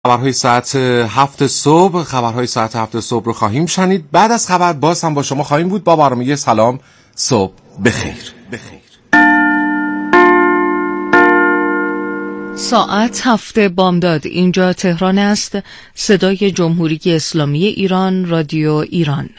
خبرهای ساعت 7 صبح، خبرهای ساعت 7 صبح رو خواهیم شنید. بعد از خبر باز هم با شما خواهیم بود با برنامه سلام صبح بخیر. ساعت 7 بامداد. اینجا تهران است. صدای جمهوری اسلامی ایران، رادیو ایران.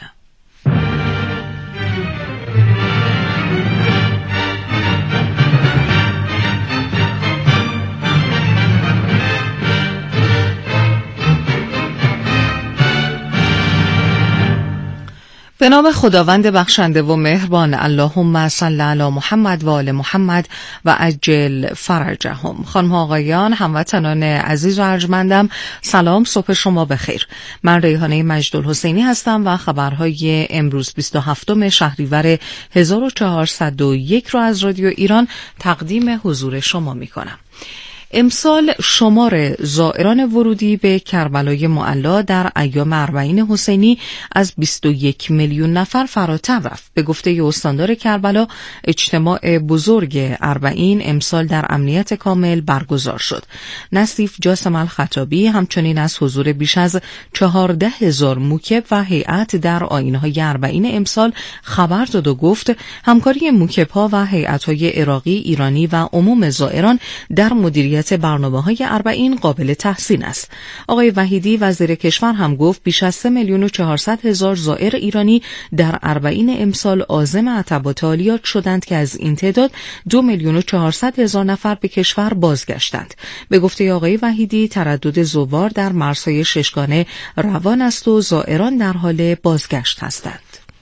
به نام خداوند بخشنده و مهربان. اللهم صل علی محمد و آل محمد و عجل فرجهم. خانم آقایان، هموطنان عزیز و ارجمندم، سلام، صبح شما بخیر. من ریحانه مجدالحسینی هستم و خبرهای امروز 27 شهریور 1401 رو از رادیو ایران تقدیم حضور شما می کنم. امسال شمار زائران ورودی به کربلای معلی در ایام اربعین حسینی از 21 میلیون نفر فراتر رفت. به گفته استاندار کربلا، اجتماع بزرگ اربعین امسال در امنیت کامل برگزار شد. نصیف جاسم الخطابی همچنین از حضور بیش از 14,000 موکب و هیئت در آیین‌های اربعین امسال خبر داد و گفت همکاری موکب‌ها و هیئت‌های عراقی، ایرانی و عموم زائران در مدیریت برنامه‌های اربعین قابل تحسین است. آقای وحیدی وزیر کشور هم گفت بیش از 3,400,000 زائر ایرانی در اربعین امسال عازم عتبات عالیات شدند که از این تعداد 2,400,000 نفر به کشور بازگشتند. به گفته آقای وحیدی تردد زوار در مرزهای ششگانه روان است و زائران در حال بازگشت هستند.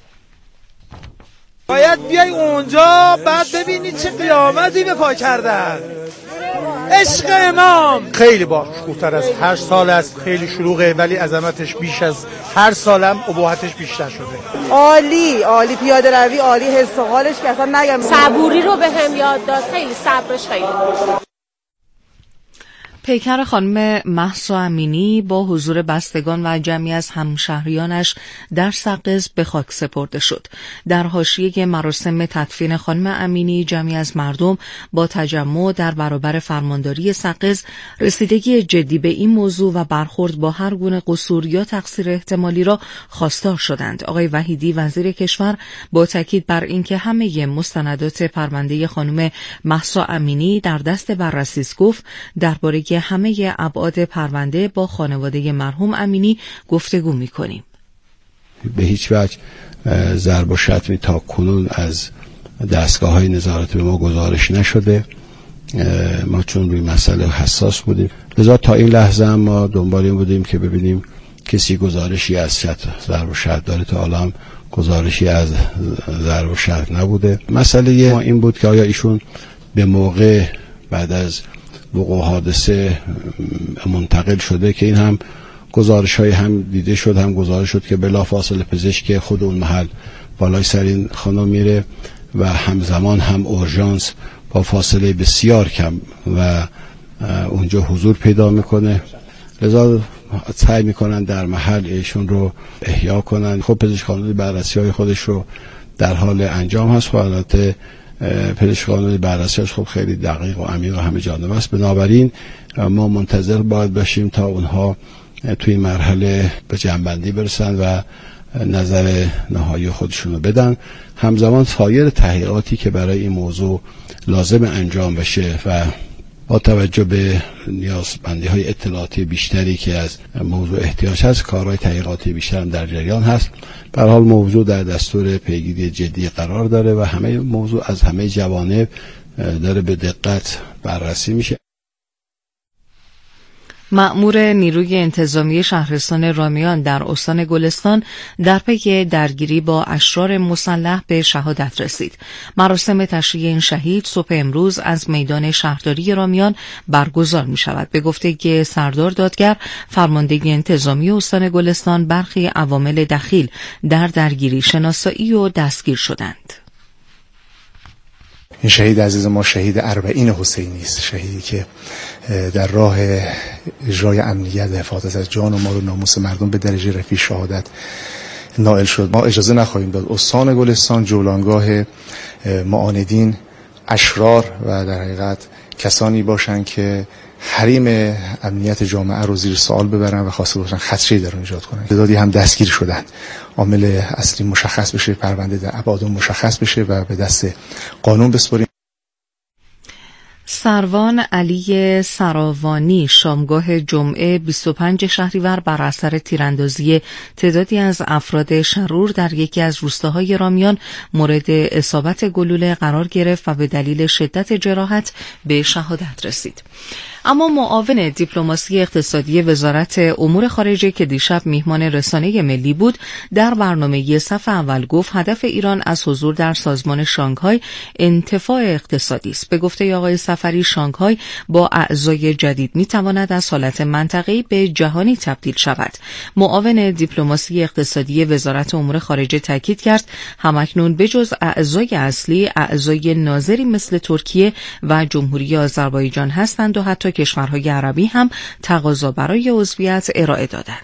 باید بیای اونجا بعد ببینی چه قیامتی به پا کردن. عشق امام خیلی باشکوه‌تر از هر سال است، خیلی شلوغه ولی عظمتش بیش از هر سالم ابهتش بیشتر شده. عالی پیاده روی عالی، حس و حالش که اصلا نگم. صبوری رو به هم یاد داد، خیلی صبرش خیلی. پیکر خانم مهسا امینی با حضور بستگان و جمعی از همشهریانش در سقز به خاک سپرده شد. در حاشیه مراسم تدفین خانم امینی، جمعی از مردم با تجمع در برابر فرمانداری سقز رسیدگی جدی به این موضوع و برخورد با هر گونه قصور یا تقصیر احتمالی را خواستار شدند. آقای وحیدی وزیر کشور با تاکید بر اینکه همه مستندات پرونده خانم مهسا امینی در دست بررسی است گفت درباره همه ابعاد پرونده با خانواده مرحوم امینی گفتگو می‌کنیم. به هیچ وجه ضرب و شتمی تا کنون از دستگاه‌های نظارت به ما گزارش نشده. ما چون روی مسئله حساس بودیم، لذا تا این لحظه هم ما دنبال این بودیم که ببینیم کسی گزارشی از ضرب و شتم داره. تا حالا هم گزارشی از ضرب و شتم نبوده. مسئله ما این بود که آیا ایشون به موقع بعد از وقوع حادثه منتقل شده، که این هم گزارش‌های هم دیده شد، هم گزارش شد که بلافاصله پزشک خود اون محل بالای سر این خانم میره و همزمان هم اورژانس با فاصله بسیار کم و اونجا حضور پیدا میکنه. لذا سعی میکنن در محل ایشون رو احیا کنن. خب پزشک خانواده بررسی‌های خودش رو در حال انجام هست. البته پزشک خانواده بررسی‌اش خب خیلی دقیق و عمیق و همه جانبه است. بنابراین ما منتظر باید باشیم تا اونها توی مرحله به جنبندی برسن و نظر نهایی خودشون رو بدن. همزمان سایر تحقیقاتی که برای این موضوع لازم انجام بشه و با توجه به نیازمندی‌های اطلاعاتی بیشتری که از موضوع احتیاج هست، کارهای تحقیقاتی بیشتر در جریان هست. به هر حال موضوع در دستور پیگیری جدی قرار داره و همه موضوع از همه جوانب داره به دقت بررسی میشه. مأمور نیروی انتظامی شهرستان رامیان در استان گلستان در پی درگیری با اشرار مسلح به شهادت رسید. مراسم تشییع این شهید صبح امروز از میدان شهرداری رامیان برگزار می شود. به گفته سردار دادگر، فرماندهی انتظامی استان گلستان برخی عوامل دخیل در درگیری شناسایی و دستگیر شدند. این شهید عزیز ما شهید اربعین حسینی است، شهیدی که در راه اجرای امنیت و حفاظت از جان و مال و ناموس مردم به درجه رفیع شهادت نائل شد. ما اجازه نخواهیم داد استان گلستان جولانگاه معاندین، اشرار و در حقیقت کسانی باشند که حریم امنیت جامعه رو زیر سوال ببرن و خواسته باشن خدشه‌ای در اون ایجاد کنن. تعدادی هم دستگیر شدن. عامل اصلی مشخص بشه، پرونده در ابعاد مشخص بشه و به دست قانون بسپاریم. سروان علی سراوانی شامگاه جمعه 25 شهریور بر اثر تیراندازی تعدادی از افراد شرور در یکی از روستاهای رامیان مورد اصابت گلوله قرار گرفت و به دلیل شدت جراحت به شهادت رسید. اما معاون دیپلماسی اقتصادی وزارت امور خارجه که دیشب میهمان رسانه ملی بود در برنامه صف اول گفت هدف ایران از حضور در سازمان شانگهای انتفاع اقتصادی است. به گفته آقای سفری شانگهای با اعضای جدید میتواند از حالت منطقه‌ای به جهانی تبدیل شود. معاون دیپلماسی اقتصادی وزارت امور خارجه تاکید کرد همکنون بجز اعضای اصلی اعضای ناظری مثل ترکیه و جمهوری آذربایجان هستند و حتی کشورهای عربی هم تقاضا برای عضویت ارائه دادند.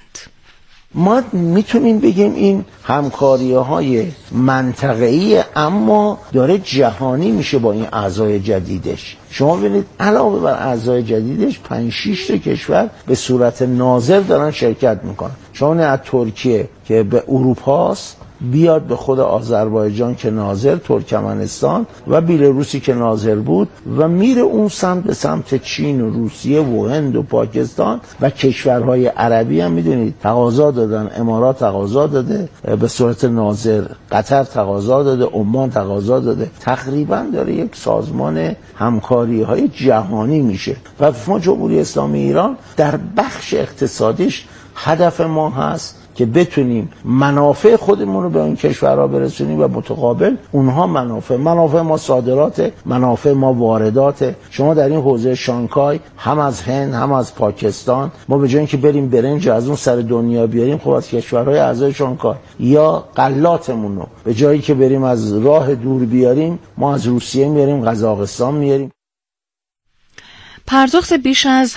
ما میتونیم بگیم این همکاری‌های منطقه‌ای اما داره جهانی میشه با این اعضای جدیدش. شما ببینید علاوه بر اعضای جدیدش 5-6 تا کشور به صورت ناظر دارن شرکت میکنن. شما از ترکیه که به اروپاست بیاد به خود آذربایجان که ناظر، ترکمنستان و بیلاروسی که ناظر بود و میره اون سمت به سمت چین و روسیه و هند و پاکستان و کشورهای عربی هم میدونید تقاضا دادن. امارات تقاضا داده به صورت ناظر، قطر تقاضا داده، عمان تقاضا داده. تقریبا داره یک سازمان همکاری های جهانی میشه و ما جمهوری اسلامی ایران در بخش اقتصادیش هدف ما هست که بتونیم منافع خودمون رو به این کشورها برسونیم و متقابل اونها منافع ما صادرات، منافع ما واردات. شما در این حوزه شانگهای هم از هند هم از پاکستان ما به جای اینکه بریم برنج از اون سر دنیا بیاریم، خب از کشورهای اعضای شانگهای یا غلاتمون رو به جایی که بریم از راه دور بیاریم، ما از روسیه میاریم، قزاقستان میاریم. پرداخت بیش از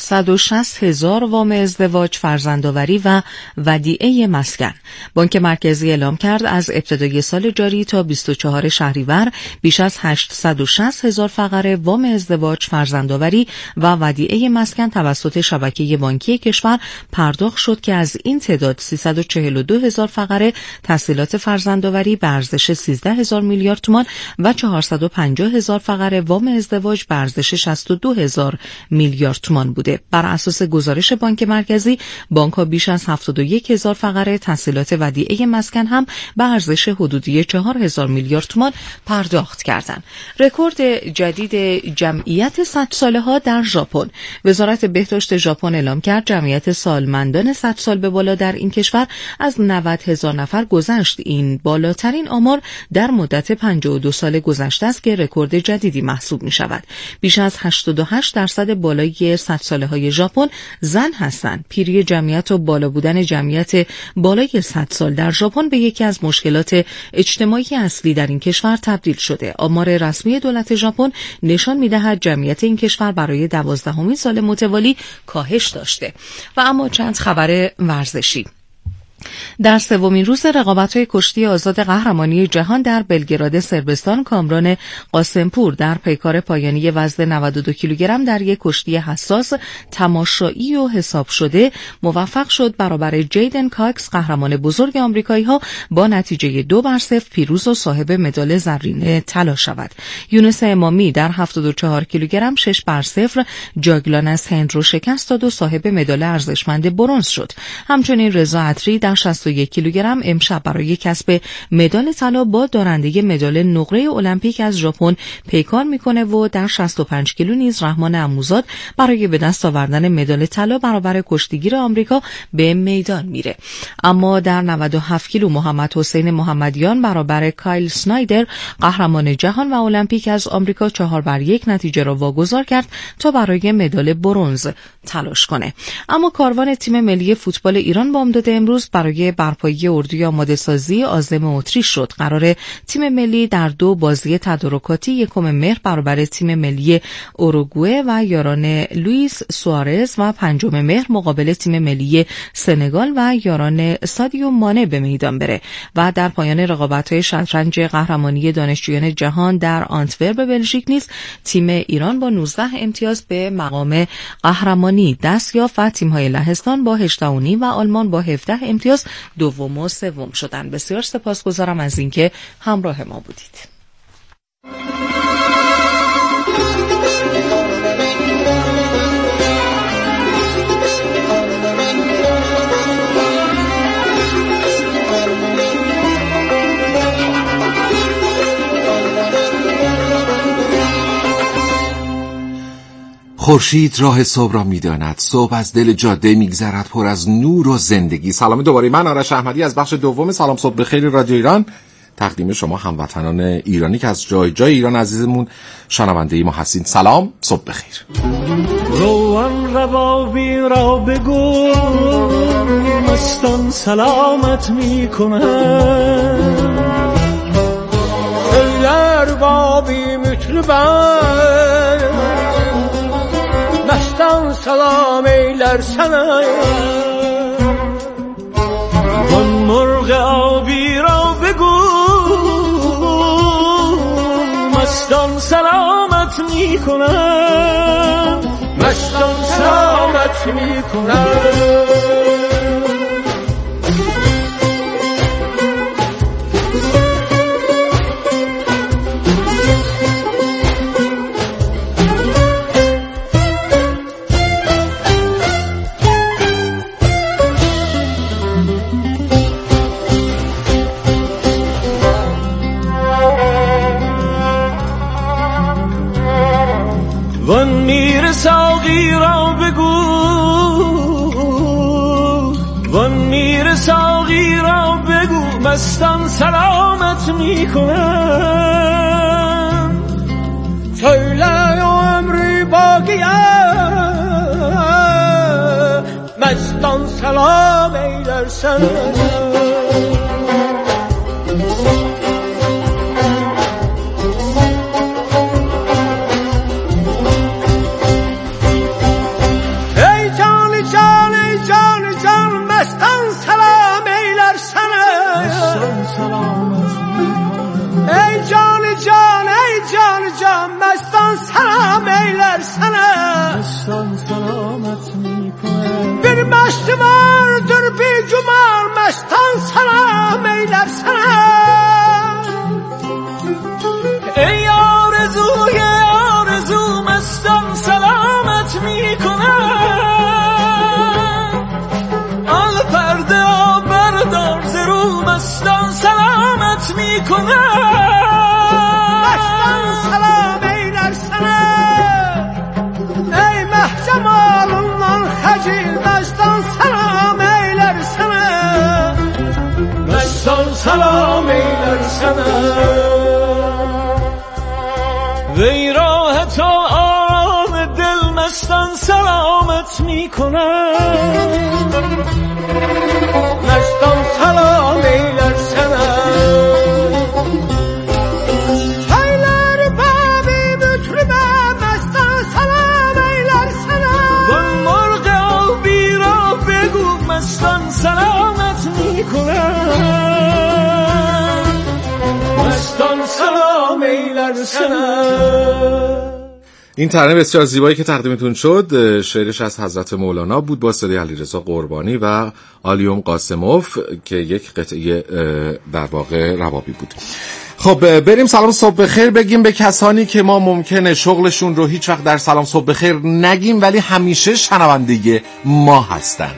860,000 وام ازدواج، فرزندآوری و ودیعه مسکن. بانک مرکزی اعلام کرد از ابتدای سال جاری تا 24 شهریور بیش از 860,000 فقره وام ازدواج، فرزندآوری و ودیعه مسکن توسط شبکه بانکی کشور پرداخت شد که از این تعداد 342,000 فقره تسهیلات فرزندآوری به ارزش 13,000 میلیارد تومان و 450,000 فقره وام ازدواج به ارزش 62,000 میلیارد تومان بوده. بر اساس گزارش بانک مرکزی، بانک‌ها بیش از 71,000 فقره تسهیلات ودیعه مسکن هم به ارزش حدودی 4,000 میلیارد تومان پرداخت کردند. رکورد جدید جمعیت 100 ساله‌ها در ژاپن. وزارت بهداشت ژاپن اعلام کرد جمعیت سالمندان 100 سال به بالا در این کشور از 90,000 نفر گذشت. این بالاترین آمار در مدت 52 سال گذشته است که رکورد جدیدی محسوب می‌شود. بیش از 88% بالای 100 ساله‌های ژاپن زن هستند. پیری جمعیت و بالا بودن جمعیت بالای 100 سال در ژاپن به یکی از مشکلات اجتماعی اصلی در این کشور تبدیل شده. آمار رسمی دولت ژاپن نشان می‌دهد جمعیت این کشور برای 12مین سال متوالی کاهش داشته. و اما چند خبر ورزشی. در سومین روز رقابت‌های کشتی آزاد قهرمانی جهان در بلگراد صربستان، کامران قاسمپور در پیکار پایانی وزن 92 کیلوگرم در یک کشتی حساس، تماشایی و حساب شده موفق شد برابر جیدن کاکس قهرمان بزرگ آمریکایی‌ها با نتیجه 2-0 پیروز و صاحب مدال زرین طلا شود. یونس امامی در 74 کیلوگرم 6-0 جاگلان از هند رو شکست داد و صاحب مدال ارزشمند برنز شد. همچنین رضا عطری در 61 کیلوگرم امشب برای کسب مدال طلا با دارنده مدال نقره المپیک از ژاپن پیکار میکنه و در 65 کیلو نیز رحمان عموزاد برای به دست آوردن مدال طلا برابر کشتیگیر آمریکا به میدان میره. اما در 97 کیلو محمد حسین محمدیان برابر کایل سنایدر قهرمان جهان و المپیک از آمریکا 4-1 نتیجه را واگذار کرد تا برای مدال برنز تلاش کنه. اما کاروان تیم ملی فوتبال ایران بامداد امروز برای برای برپایی اردوی آماده سازی عازم اتریش شد. قرار تیم ملی در 2 بازی تدارکاتی 1 مهر برابر تیم ملی اوروگوئه و یاران لوئیس سوارز و 5 مهر مقابل تیم ملی سنگال و یاران سادیو مانه به میدان بره. و در پایان رقابت‌های شطرنج قهرمانی دانشجویان جهان در آنتورپ بلژیک نیز تیم ایران با 19 امتیاز به مقام قهرمانی دست یافت و تیم‌های لهستان با 18 و آلمان با 17 امتیاز دوم و سوم شدند. بسیار سپاسگزارم از اینکه همراه ما بودید. خورشید راه صبح را می‌داند. صبح از دل جاده می‌گذرد پر از نور و زندگی. سلام دوباره، من آرش احمدی از بخش دوم سلام صبح بخیر رادیو ایران تقدیم شما هموطنان ایرانی که از جای جای ایران عزیزمون شنونده ما هستین. سلام صبح بخیر. روان ربابی را بگو مستان سلامت میکنه اربابی مطربه مستان سلام ایلر سنه وان مرغ آبی را بگو مستان سلامت میکنه مستان سلامت میکنه وان میر ساقی را بگو وان میر ساقی را بگو مستان سلامت میکنم söyle o ömrü bakiye mestan selam eylersen bir meşti vardır bir cumar mestan selam eylersene ey arzuye arzu mestan selamet mikone al perde berdar zeru mestan selamet mikone mestan selam eylersene ey mehcemalından hecil mestan selam eylersene mestan selam eylersene ve rah ta آرام دل mestan selamet میکنه mestan selam eylersene mestan selamet میکنم mestan selam eylersene. این ترانه بسیار زیبایی که تقدیمتون شد شعرش از حضرت مولانا بود با صدای علیرضا قربانی و آلیوم قاسموف که یک قطعه در واقع ربابی بود. خب بریم سلام صبح بخیر بگیم به کسانی که ما ممکنه شغلشون رو هیچ وقت در سلام صبح بخیر نگیم ولی همیشه شنونده ما هستن.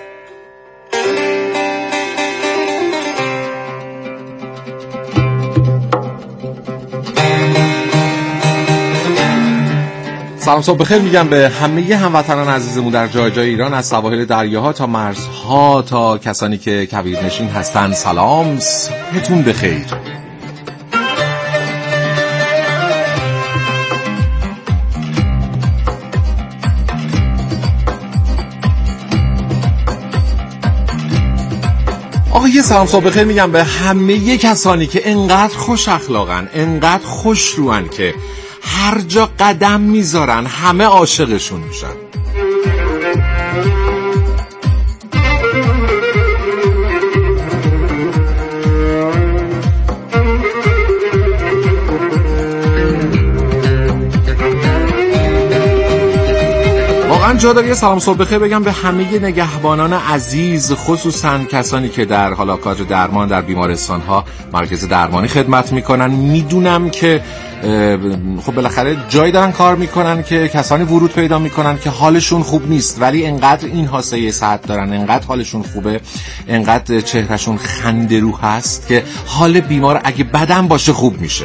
سلام صبح بخیر میگم به همه هموطنان عزیزمون در جای جای ایران از سواحل دریاها تا مرزها تا کسانی که کویرنشین هستن. سلام صبحتون بخیر. آقا یه سلام صبح بخیر میگم به همه کسانی که انقدر خوش اخلاقن، انقدر خوش روان که هر جا قدم میذارن همه عاشقشون میشن. واقعا جا داره یه سلام صبح بخیر بگم به همه نگهبانان عزیز، خصوصا کسانی که در حالا کار درمان در بیمارستان ها، مراکز درمانی خدمت میکنن. میدونم که خب بالاخره جایی دارن کار میکنن که کسانی ورود پیدا میکنن که حالشون خوب نیست، ولی انقدر این حاسه صحت دارن، انقدر حالشون خوبه، انقدر چهرهشون خنده رو هست که حال بیمار اگه بدم باشه خوب میشه.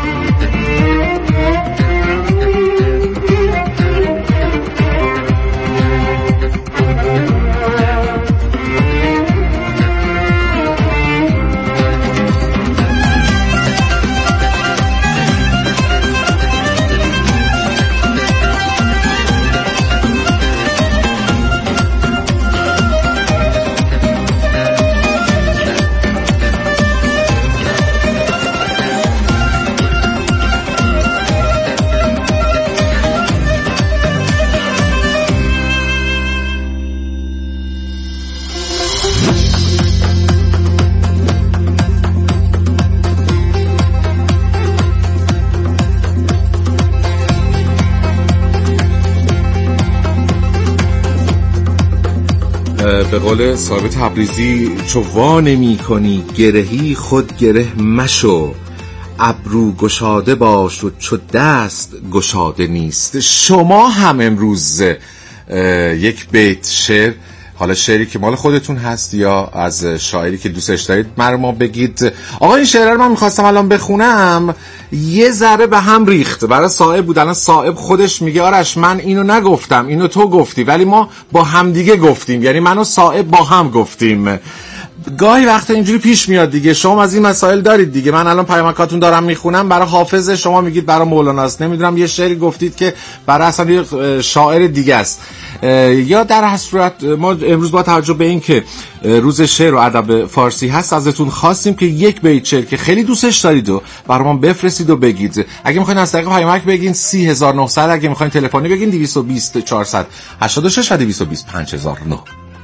به قول صاحب تبریزی چو وا نمی کنی گرهی خود گره مشو، ابرو گشاده باش و چو دست گشاده نیست. شما هم امروز یک بیت شعر، حالا شعری که مال خودتون هست یا از شاعری که دوستش دارید ما بگید. آقا این شعر رو من میخواستم الان بخونم، یه ذره به هم ریخت، برای صاحب بود. الان صاحب خودش میگه آرش من اینو نگفتم، اینو تو گفتی، ولی ما با هم دیگه گفتیم، یعنی من و صاحب با هم گفتیم. گاهی وقت اینجوری پیش میاد دیگه. شما از این مسائل دارید دیگه. من الان پیامکاتون دارم میخونم، برای حافظ شما میگید برای مولاناست، نمیدونم یه شعری گفتید که برای اصلا یه شاعر دیگه است. یا در هر صورت ما امروز با توجه به این که روز شعر و ادب فارسی هست ازتون خواستیم که یک بیت شعر که خیلی دوستش دارید و برام بفرستید و بگید. اگه میخواین از طریق پیامک بگین 30900، اگه میخواین تلفنی بگین 220 486 و 220 5009.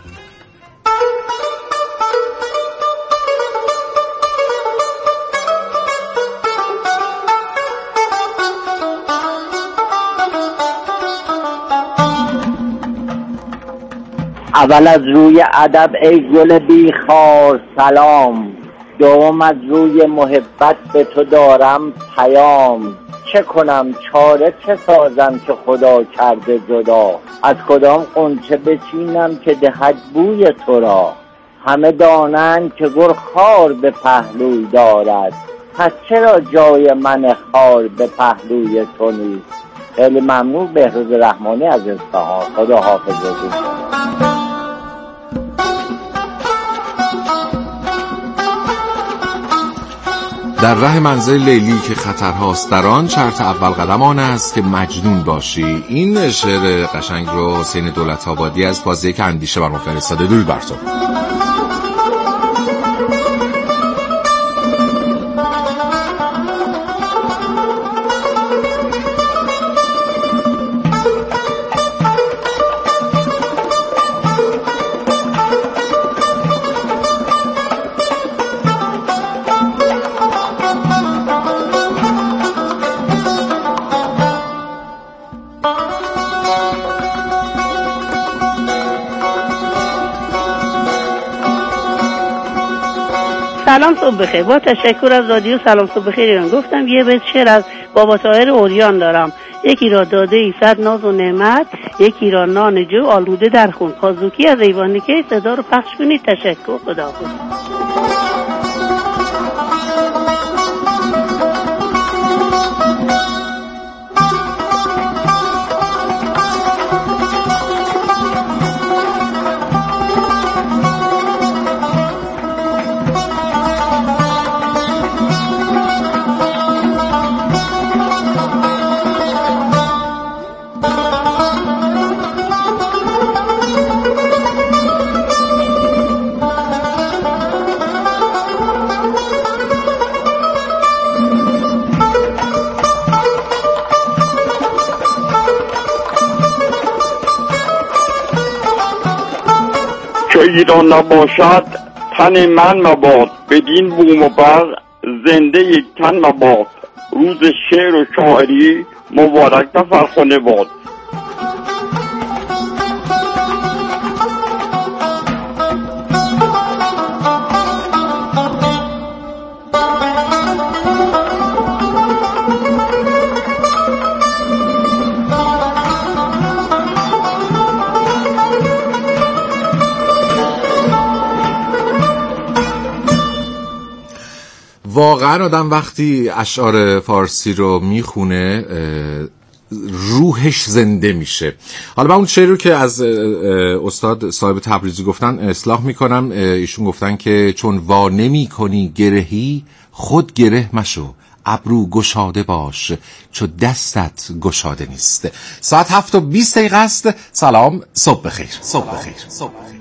اول از روی ادب ای گل بی خار سلام، دوم از روی محبت به تو دارم پیام. چه کنم چاره چه سازم که خدا کرده جدا، از کدام غنچه بچینم که دهد بوی تو را. همه دانند که گل خار به پهلوی دارد، پس چرا جای من خار به پهلوی تو نیست؟ خیلی ممنون. بهروز رحمانی از اصفهان. خدا حافظتون. در ره منزل لیلی که خطرهاست در آن، شرط اول قدم آن است که مجنون باشی. این شعر قشنگ رو حسین دولت آبادی از بازی که اندیشه بر ما فرستاده. درود بر تو. سلام صبح بخیر. با تشکر از رادیو سلام صبح بخیر ایران گفتم یه بیت شعر از بابا طاهر اوریان دارم. یکی را داده ای صد ناز و نعمت، یکی را نان جو آلوده در خون. پازوکی از ایوانی که صدا رو پخش کنید. تشکر. خداحافظ. چو ایران نباشد تن من مباد، بدین بوم و برق زنده یک تن مباد. روز شعر و شاعری مبارک و فرخنده باد. واقعا آدم وقتی اشعار فارسی رو میخونه روحش زنده میشه. حالا من اون شعری رو که از استاد صاحب تبریزی گفتن اصلاح میکنم. ایشون گفتن که چون وا نمی کنی گرهی، خود گره مشو، ابرو گشاده باش چو دستت گشاده نیست. ساعت 7:20 است. سلام، صبح بخیر. صبح بخیر. صبح بخیر.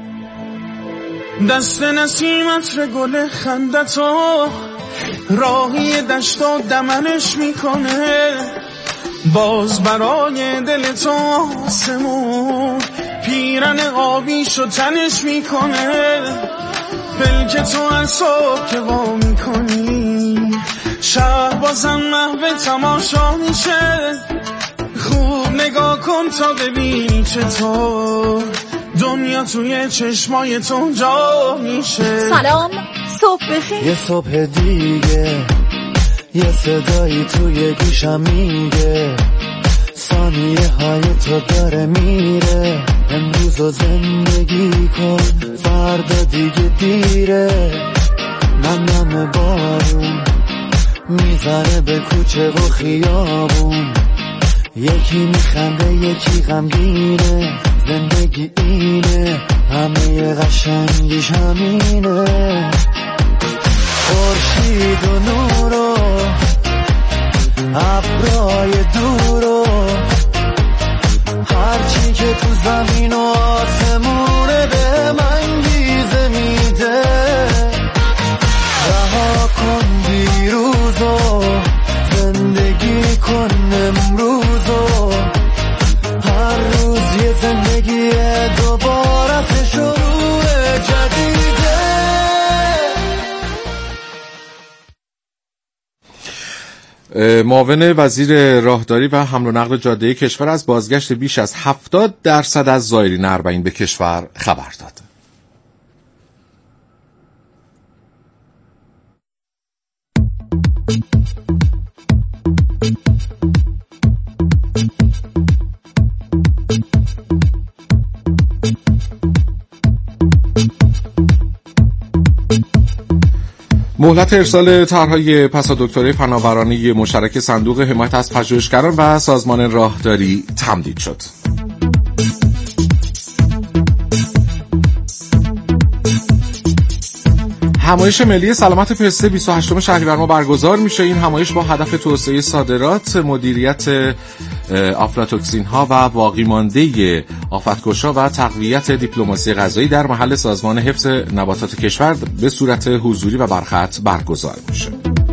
دست نسیمت گل خندتو راهی دشت و دمنش میکنه، باز برای دل تو آسمون پیرن آبیشو تنش میکنه. پلک تو از صبح که وا میکنی، شهر بازم محو تماشا میشه. خوب نگاه کن تا ببینی چطور دنیا توی چشمای تو جا میشه. سلام، صبح بخیر. یه صبح دیگه، یه صدایی توی گوشم میگه ثانیه های تو داره میره. امروز زندگی کن، فردا دیگه دیره. نم بارون میزنه به کوچه و خیابون، یکی میخنده یکی غمگینه. زندگی اینه، همه قشنگیش همینه. خورشید و نور و ابرای دور و هرچی که تو زمین و آسمونه به من انگیزه میده. رها کن دیروز و زندگی کن امروز و هر روز یه زندگی دوباره شروع جدیده. معاون وزیر راهداری و حمل و نقل جاده کشور از بازگشت بیش از 70% از زائرین اربعین به کشور خبر داد. مهلت ارسال طرح‌های پسادکتری فناورانه مشترک صندوق حمایت از پژوهشگران و سازمان راهداری تمدید شد. همایش ملی سلامت پسته 28 شهریور ماه برگزار میشه. این همایش با هدف توسعه صادرات، مدیریت آفلاتوکسین ها و باقی مانده آفتکشا و تقویت دیپلماسی غذایی در محل سازمان حفظ نباتات کشور به صورت حضوری و برخط برگزار میشه.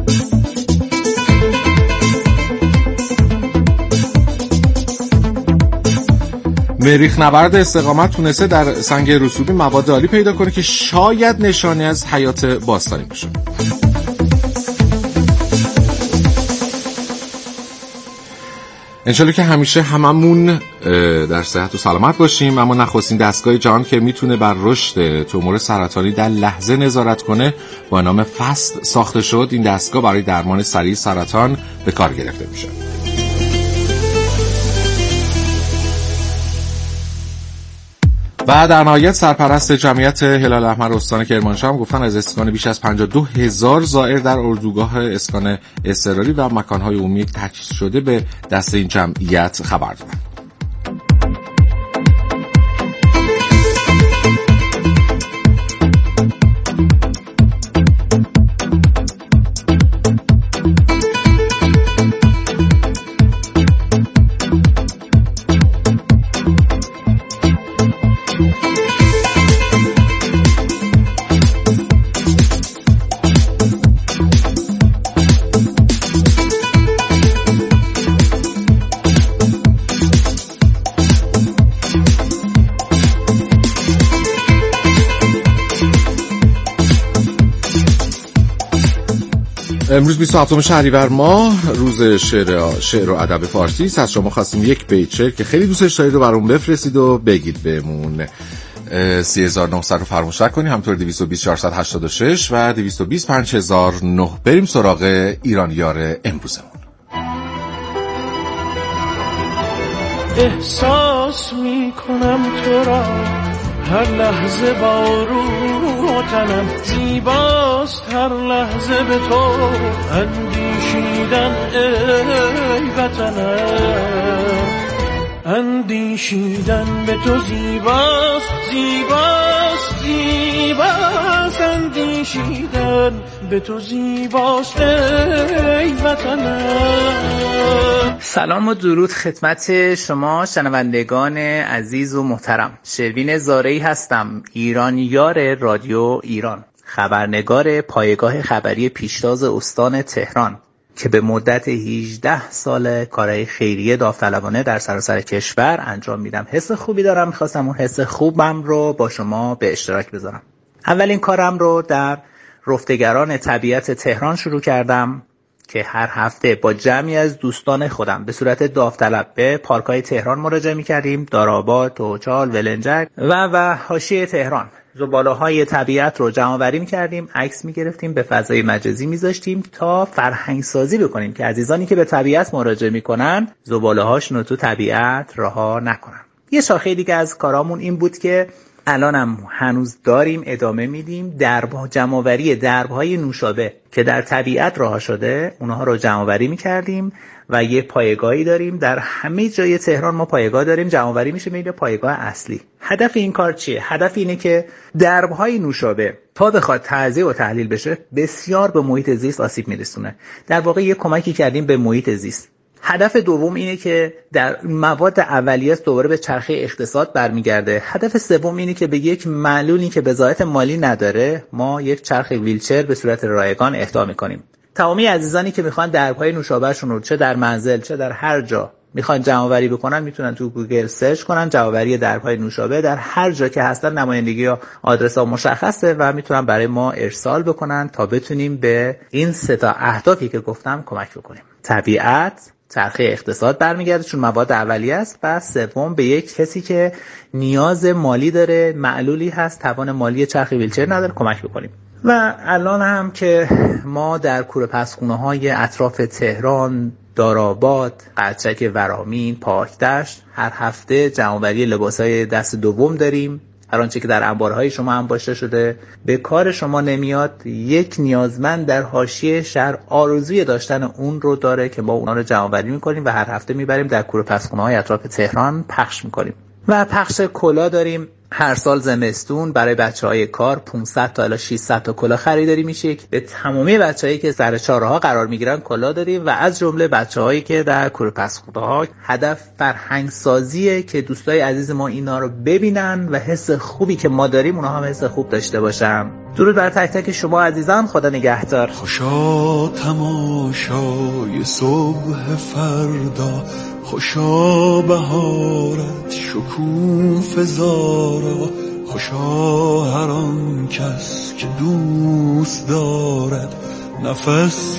مریخ نورد استقامت تونسته در سنگ رسوبی مواد عالی پیدا کنه که شاید نشانی از حیات باستانی باشه. انشالله که همیشه هممون در صحت و سلامت باشیم. اما نخستین دستگاه جهان که میتونه بر رشد تومور سرطانی در لحظه نظارت کنه با نام فست ساخته شد. این دستگاه برای درمان سریع سرطان به کار گرفته میشه. و در نهایت سرپرست جمعیت هلال احمر استان کرمانشاه هم گفتن از اسکان بیش از 52,000 زائر در اردوگاه اسکان اضطراری و مکانهای عمومی تجهیز شده به دست این جمعیت خبر دادن. امروز 27 شهریور ماه روز شعر و ادب فارسی است. از شما خواستیم یک بیت شعر که خیلی دوستش دارید رو برامون بفرستید و بگید بهمون. 3900 رو فراموش نکنید، همونطور 220 486 و 220 5009. بریم سراغ ایرانیار امروزمون. احساس میکنم تو را هر لحظه با روح و تنم، زیباست هر لحظه به تو اندیشیدن ای وطنم، اندیشیدن به تو زیباست، زیباست، زیباست، اندیشیدن به تو زیباست ای وطنم. سلام و درود خدمت شما شنوندگان عزیز و محترم. شروین زارعی هستم، ایرانیار رادیو ایران، خبرنگار پایگاه خبری پیشتاز استان تهران که به مدت 18 سال کارهای خیریه داوطلبانه در سراسر کشور انجام میدم. حس خوبی دارم، میخواستم اون حس خوبم رو با شما به اشتراک بذارم. اولین کارم رو در رفتگران طبیعت تهران شروع کردم که هر هفته با جمعی از دوستان خودم به صورت داوطلب به پارک‌های تهران مراجعه می‌کردیم. دارآباد، توچال، ولنجک و حاشیه تهران زباله‌های طبیعت رو جمع‌آوری می‌کردیم، عکس می‌گرفتیم، به فضای مجازی می‌ذاشتیم تا فرهنگ‌سازی بکنیم که عزیزانی که به طبیعت مراجعه می‌کنن زباله‌هاشون رو تو طبیعت رها نکنن. یه شاخه دیگه از کارامون این بود که الانم هنوز داریم، ادامه میدیم، جمع‌آوری درب‌های نوشابه که در طبیعت رها شده اونها رو جمع‌آوری می‌کردیم و یه پایگاهی داریم در همه جای تهران. ما پایگاه داریم، جمع‌آوری میشه میره پایگاه اصلی. هدف این کار چیه؟ هدف اینه که درب‌های نوشابه تا بخواد تزریق و تحلیل بشه بسیار به محیط زیست آسیب میرسونه. در واقع یه کمکی کردیم به محیط زیست. هدف دوم اینه که در مواد اولیه دوباره به چرخه اقتصاد برمیگرده. هدف سوم اینه که به یک معلولی که بضاعت مالی نداره ما یک چرخ ویلچر به صورت رایگان اهدا میکنیم. تمامی عزیزانی که میخوان درب‌های نوشابه‌شون رو چه در منزل چه در هر جا میخوان جمع‌آوری بکنن میتونن تو گوگل سرچ کنن جمع‌آوری درب‌های نوشابه در هر جا که هستن. نمایندگی یا آدرس ها مشخصه و میتونن برای ما ارسال بکنن تا بتونیم به این سه تا اهدافی که گفتم کمک بکنیم. طبیعت، چرخه اقتصاد برمیگرده چون مواد اولیه است، و سوم به یک کسی که نیاز مالی داره، معلولی هست، توان مالی چرخ ویلچر نداره، کمک بکنیم. و الان هم که ما در کوره پسخونه‌های اطراف تهران، دارآباد، قلچک ورامین، پاکدشت هر هفته جمع‌آوری لباس‌های دست دوم داریم. هر آنچه که در انبارهای شما انباشته شده به کار شما نمیاد، یک نیازمند در حاشیه شهر آرزوی داشتن اون رو داره که ما اونا رو جمع‌آوری می‌کنیم و هر هفته میبریم در کوره پسخونه‌های اطراف تهران پخش می‌کنیم. و پخش کلا داریم. هر سال زمستون برای بچه‌های کار 500 تا الی 600 تا کلا خریداری میشه که به تمامی بچه‌هایی که سر چهارراه قرار میگیرن کلا داریم و از جمله بچه‌هایی که در کوره پسخونه‌ها. هدف فرهنگ سازیه که دوستای عزیز ما اینا رو ببینن و حس خوبی که ما داریم اونها هم حس خوب داشته باشن. درود بر تک تک شما عزیزان، خدا نگهدار. خوشا تماشای صبح فردا، خوشا بهارت شکوفه زارا، خوشا هر آن کس که دوست دارد نفس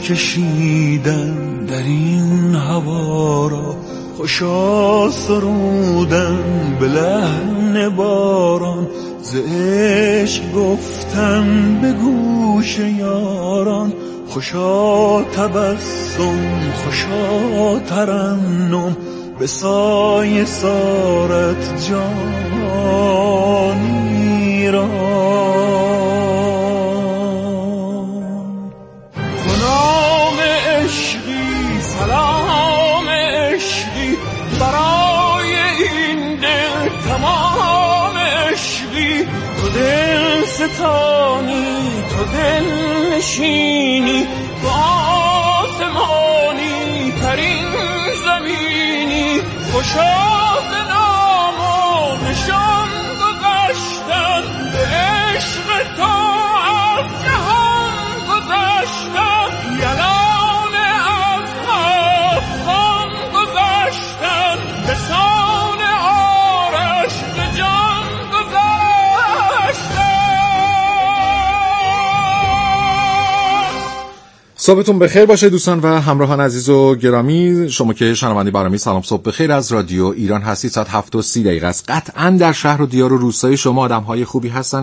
کشیدن در این هوا را، خوشا سرودن به لحن باران، ز عشق گفتن به گوش یاران، خوشا تبسم خوشا ترنم به سایه سارت جانی را. کنام عشقی سلام عشقی برای این دل تمام عشقی، تو دل ستانی تو دل نشینی تو آسمانی ترین زمینی، خوشا ز نام و نشان گذشتن به عشق تو از جهان گذشتن، یلان از افغان گذشتن به سان آرش به جان گذشتن. صبحتون بخیر باشه دوستان و همراهان عزیز و گرامی. شما که شنونده برنامه سلام صبح بخیر از رادیو ایران هستید. ساعت 7:30 است. قطعاً در شهر و دیار و روستای شما آدم‌های خوبی هستن